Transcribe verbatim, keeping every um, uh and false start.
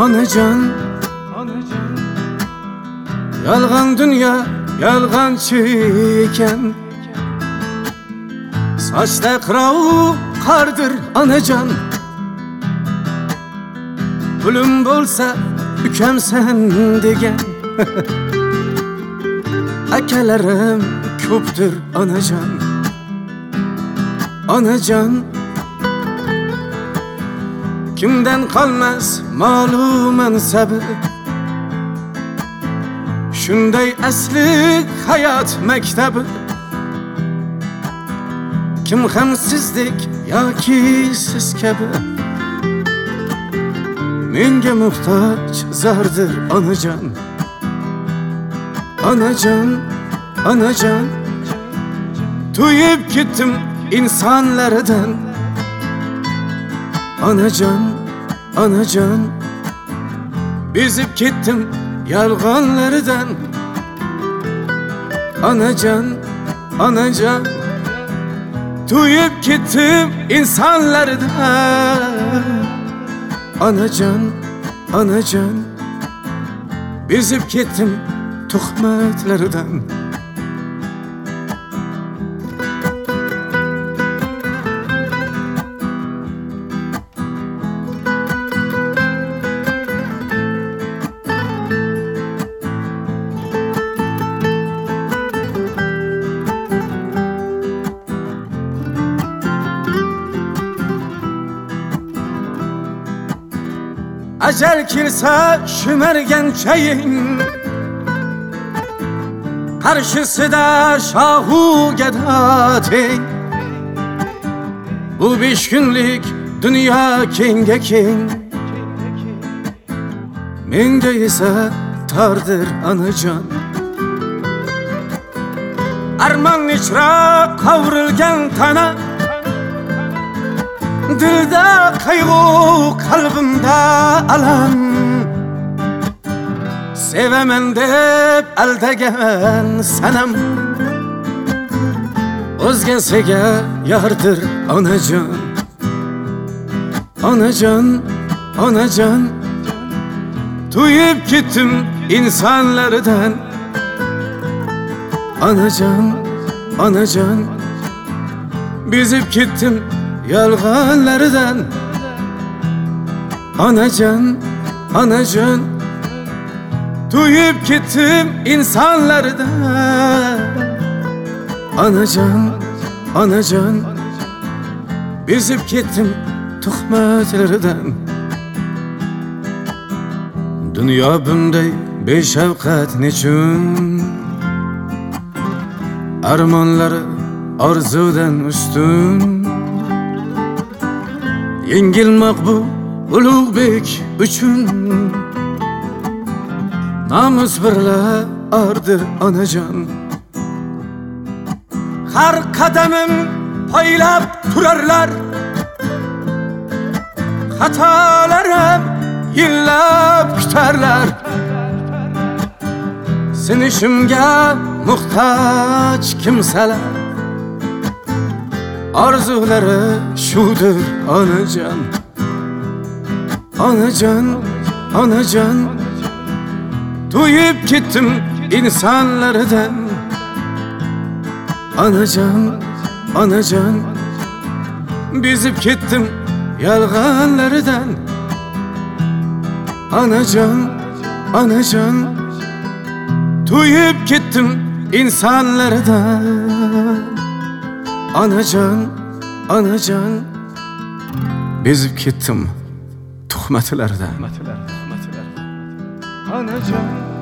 Anacan, anacan, yalgan dünya, yalgancı iken, saçta kırağı kardır anacan. Gülüm bolsa ükəm sen degen. Akelerim köptür anacan. Anacan, kimden kalmaz malum mensebi, şunday asli hayat mektebi. Kim hemsizlik ya ki siz kebi, menge muhtaç zardır anacan. Anacan, anacan, tuyup gittim insanlardan. Anacan, anacan, bizip gittim yalganlardan. Anacan, anacan, tuyup gittim insanlardan. Anacan, anacan, bizip gittim tuhmetlerden. Acel kirse şümergen çayın, karşısı da şahu gedatin. Bu beş günlük dünya kenge king, mende ise tardır anacan. Arman içra kavrulgen tana, dilde kaygı, kalbimde alam. Sevemen dep aldegen sanam, özgesiga yardır anacan. Anacan, anacan, tuyup gittim insanlardan. Anacan, anacan, bizip gittim yalganlardan. Anacan, anacan, tuyup gittim insanlardan. Anacan, anacan, bizip gittim tuhmetlerden. Dünya bunday beshafqat nechun, armonlari orzudan ustun. Yengilmoq bu ulug'bek uchun, namus birla ardır anacan. Har kademim paylap turarlar, hatalarım yillab küterler. Sinishimga muhtaç kimseler, arzuları şudur anacan. Anacan, anacan, tuyup gittim insanlardan. Anacan, anacan, bizip gittim yalganlardan. Anacan, anacan, tuyup gittim insanlardan. Anacan, anacan, bizip gittim tuhmetlerden. Anacan.